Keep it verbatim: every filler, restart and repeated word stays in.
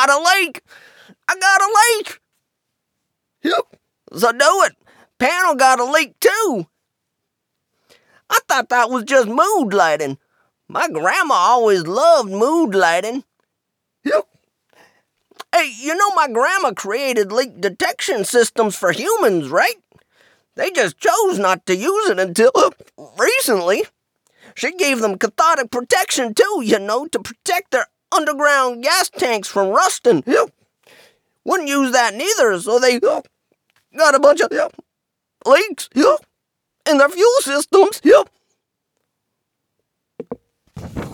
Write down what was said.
got a leak! I got a leak! Yep, so do it. Panel got a leak too. I thought that was just mood lighting. My grandma always loved mood lighting. Yep. Hey, you know my grandma created leak detection systems for humans, right? They just chose not to use it until uh, recently. She gave them cathodic protection too, you know, to protect their underground gas tanks from rusting. Yep. Wouldn't use that neither, so they uh, got a bunch of yep, leaks yep, in their fuel systems. Yep.